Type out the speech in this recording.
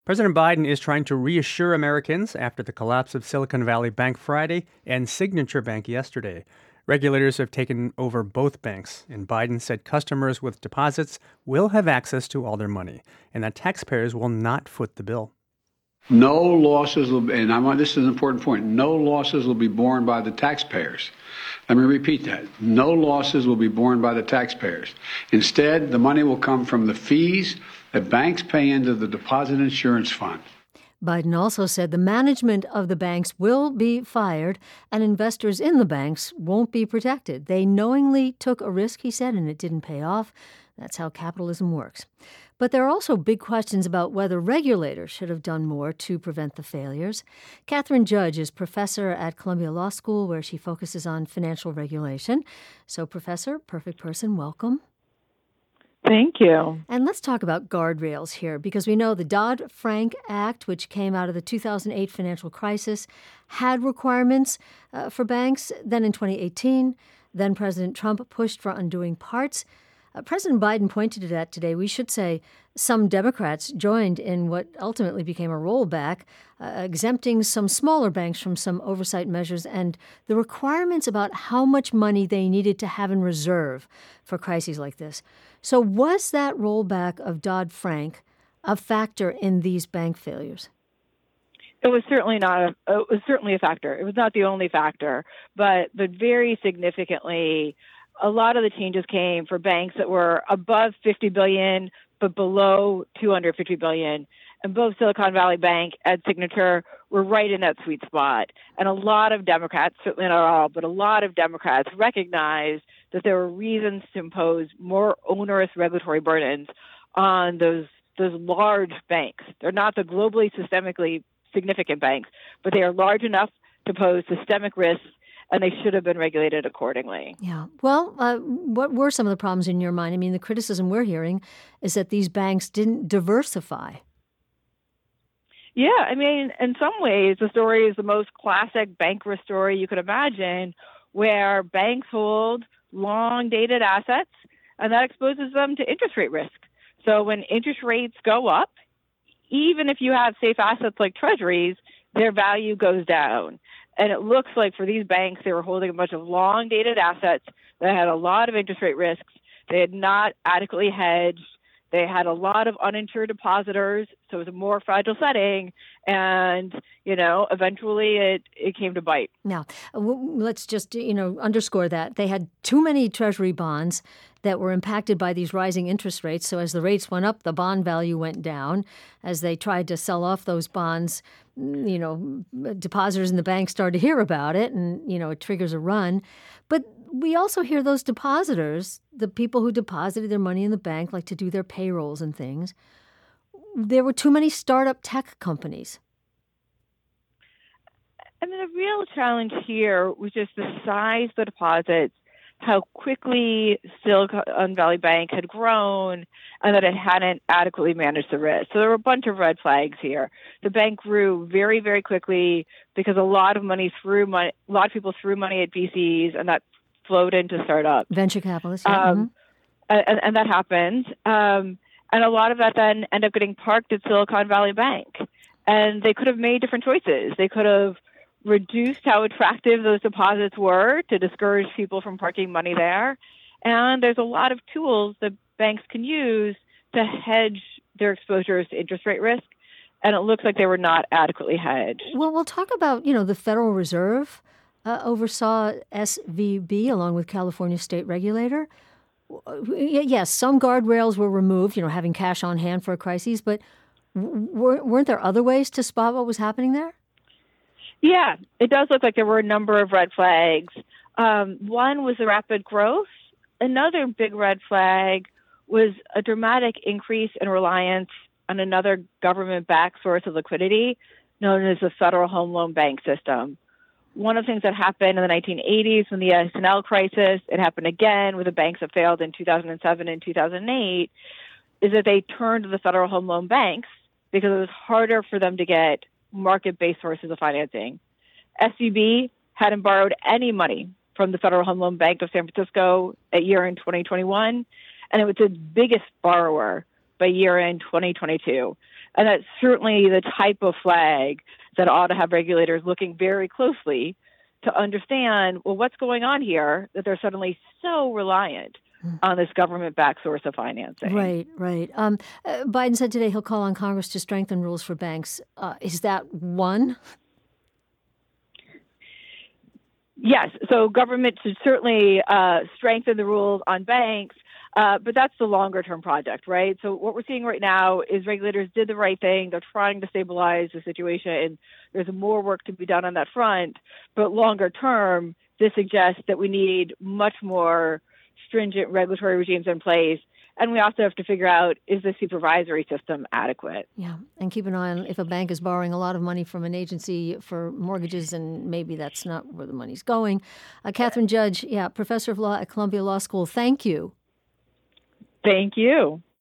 President Biden is trying to reassure Americans after the collapse of Silicon Valley Bank Friday and Signature Bank yesterday. Regulators have taken over both banks, and Biden said customers with deposits will have access to all their money, and that taxpayers will not foot the bill. No losses will be, and this is an important point, no losses will be borne by the taxpayers. Let me repeat that. No losses will be borne by the taxpayers. Instead, the money will come from the fees that banks pay into the Deposit Insurance Fund. Biden also said the management of the banks will be fired and investors in the banks won't be protected. They knowingly took a risk, he said, and it didn't pay off. That's how capitalism works. But there are also big questions about whether regulators should have done more to prevent the failures. Catherine Judge is professor at Columbia Law School, where she focuses on financial regulation. So, Professor, perfect person, welcome. Thank you. And let's talk about guardrails here, because we know the Dodd-Frank Act, which came out of the 2008 financial crisis, had requirements for banks. Then in 2018, then President Trump pushed for undoing parts. President Biden pointed to that today. We should say some Democrats joined in what ultimately became a rollback, exempting some smaller banks from some oversight measures and the requirements about how much money they needed to have in reserve for crises like this. So was that rollback of Dodd-Frank a factor in these bank failures? It was certainly not. It was certainly a factor. It was not the only factor, but very significantly, a lot of the changes came for banks that were above $50 billion, but below $250 billion. And both Silicon Valley Bank and Signature were right in that sweet spot. And a lot of Democrats, certainly not all, but a lot of Democrats recognized that there were reasons to impose more onerous regulatory burdens on those large banks. They're not the globally systemically significant banks, but they are large enough to pose systemic risks, and they should have been regulated accordingly. Yeah. Well, what were some of the problems in your mind? I mean, the criticism we're hearing is that these banks didn't diversify. Yeah, I mean, in some ways, the story is the most classic bank risk story you could imagine, where banks hold long-dated assets, and that exposes them to interest rate risk. So when interest rates go up, even if you have safe assets like treasuries, their value goes down. And it looks like for these banks, they were holding a bunch of long-dated assets that had a lot of interest rate risks. They had not adequately hedged. They had a lot of uninsured depositors, so it was a more fragile setting. And, eventually it came to bite. Now, let's just, underscore that. They had too many treasury bonds that were impacted by these rising interest rates. So as the rates went up, the bond value went down. As they tried to sell off those bonds, depositors in the bank started to hear about it, and, it triggers a run. But we also hear those depositors, the people who deposited their money in the bank, like to do their payrolls and things. There were too many startup tech companies. I mean, the real challenge here was just the size of the deposits, how quickly Silicon Valley Bank had grown, and that it hadn't adequately managed the risk. So there were a bunch of red flags here. The bank grew very, very quickly because a lot of people threw money at VCs, and that flowed into startups. Venture capitalists, yeah. And that happened. And a lot of that then ended up getting parked at Silicon Valley Bank. And they could have made different choices. They could have reduced how attractive those deposits were to discourage people from parking money there. And there's a lot of tools that banks can use to hedge their exposures to interest rate risk. And it looks like they were not adequately hedged. Well, we'll talk about, the Federal Reserve oversaw SVB along with California state regulator. Yes, some guardrails were removed, having cash on hand for a crisis, but weren't there other ways to spot what was happening there? Yeah, it does look like there were a number of red flags. One was the rapid growth. Another big red flag was a dramatic increase in reliance on another government-backed source of liquidity known as the Federal Home Loan Bank System. One of the things that happened in the 1980s when the S&L crisis, it happened again with the banks that failed in 2007 and 2008, is that they turned to the Federal Home Loan Banks because it was harder for them to get market-based sources of financing. SVB hadn't borrowed any money from the Federal Home Loan Bank of San Francisco at year-end 2021, and it was its biggest borrower by year-end 2022. And that's certainly the type of flag that ought to have regulators looking very closely to understand, well, what's going on here that they're suddenly so reliant on this government-backed source of financing. Right, right. Biden said today he'll call on Congress to strengthen rules for banks. Is that one? Yes. So government should certainly strengthen the rules on banks, but that's the longer-term project, right? So what we're seeing right now is regulators did the right thing. They're trying to stabilize the situation, and there's more work to be done on that front. But longer term, this suggests that we need much more stringent regulatory regimes in place. And we also have to figure out, is the supervisory system adequate? Yeah, and keep an eye on if a bank is borrowing a lot of money from an agency for mortgages, and maybe that's not where the money's going. Catherine Judge, professor of law at Columbia Law School, thank you. Thank you.